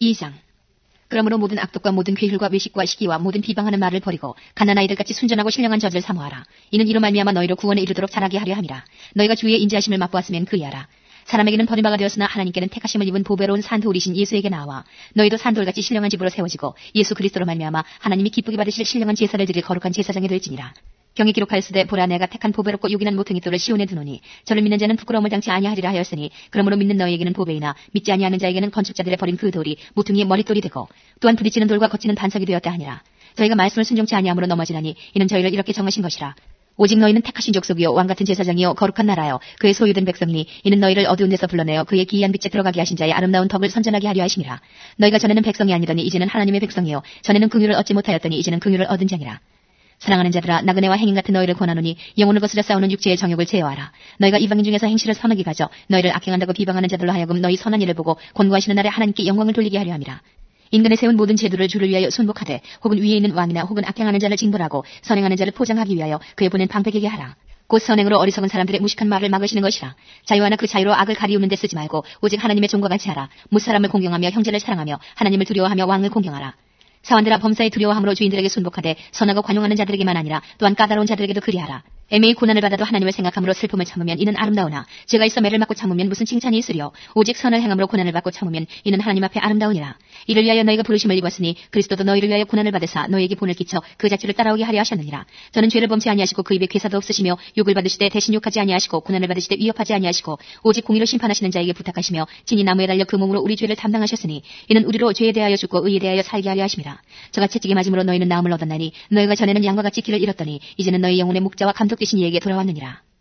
2장. 그러므로 모든 악독과 모든 괴휼과 외식과 시기와 모든 비방하는 말을 버리고 갓난아이들같이 순전하고 신령한 젖을 사모하라. 이는 이로 말미암아 너희로 구원에 이르도록 자라게 하려 함이라. 너희가 주의 인자하심을 맛보았으면 그리하라. 사람에게는 버림받아 되었으나 하나님께는 택하심을 입은 보배로운 산돌이신 예수에게 나와 너희도 산돌같이 신령한 집으로 세워지고 예수 그리스도로 말미암아 하나님이 기쁘게 받으실 신령한 제사를 드릴 거룩한 제사장이 될지니라. 경에 기록하였으되 보라 내가 택한 보배롭고 요긴한 모퉁이 돌을 시온에 두노니 저를 믿는 자는 부끄러움을 당치 아니하리라 하였으니 그러므로 믿는 너희에게는 보배이나 믿지 아니하는 자에게는 건축자들의 버린 그 돌이 모퉁이의 머릿돌이 되고 또한 부딪히는 돌과 거치는 반석이 되었다 하니라. 저희가 말씀을 순종치 아니함으로 넘어지나니 이는 저희를 이렇게 정하신 것이라. 오직 너희는 택하신 족속이요 왕같은 제사장이요 거룩한 나라요 그의 소유된 백성이니 이는 너희를 어두운 데서 불러내어 그의 기이한 빛에 들어가게 하신 자의 아름다운 덕을 선전하게 하려 하심이라. 너희가 전에는 백성이 아니더니 이제는 하나님의 백성이요 전에는 긍휼을 얻지 못하였더니 이제는 긍휼을 얻은 자니라. 사랑하는 자들아 나그네와 행인 같은 너희를 권하노니 영혼을 거스려 싸우는 육체의 정욕을 제어하라. 너희가 이방인 중에서 행실을 선하게 가져 너희를 악행한다고 비방하는 자들로 하여금 너희 선한 일을 보고 권고하시는 날에 하나님께 영광을 돌리게 하려 함이라. 인간에 세운 모든 제도를 주를 위하여 순복하되 혹은 위에 있는 왕이나 혹은 악행하는 자를 징벌하고 선행하는 자를 포장하기 위하여 그의 보낸 방백에게 하라. 곧 선행으로 어리석은 사람들의 무식한 말을 막으시는 것이라. 자유하나 그 자유로 악을 가리우는 데 쓰지 말고 오직 하나님의 종과 같이 하라. 무사람을 공경하며 형제를 사랑하며 하나님을 두려워하며 왕을 공경하라. 사원들아 범사에 두려워함으로 주인들에게 순복하되 선하고 관용하는 자들에게만 아니라 또한 까다로운 자들에게도 그리하라. 애매히 고난을 받아도 하나님을 생각함으로 슬픔을 참으면 이는 아름다우나 죄가 있어 매를 맞고 참으면 무슨 칭찬이 있으리요. 오직 선을 행함으로 고난을 받고 참으면 이는 하나님 앞에 아름다우니라. 이를 위하여 너희가 부르심을 입었으니 그리스도도 너희를 위하여 고난을 받으사 너희에게 본을 끼쳐 그 자취를 따라오게 하려 하셨느니라. 저는 죄를 범치 아니하시고 그 입에 괴사도 없으시며 욕을 받으시되 대신 욕하지 아니하시고 고난을 받으시되 위협하지 아니하시고 오직 공의로 심판하시는 자에게 부탁하시며 친히 나무에 달려 그 몸으로 우리 죄를 담당하셨으니 이는 우리로 죄에 대하여 죽고 의에 대하여 살게 하려 하심이라. 저가 채찍에 맞음으로 너희는 나음을 얻었나니 너희가 전에는 양과 같이 길을 잃었더니 이제는 너희 영혼의 목자와 감독 되신 이에게 돌아왔느니라.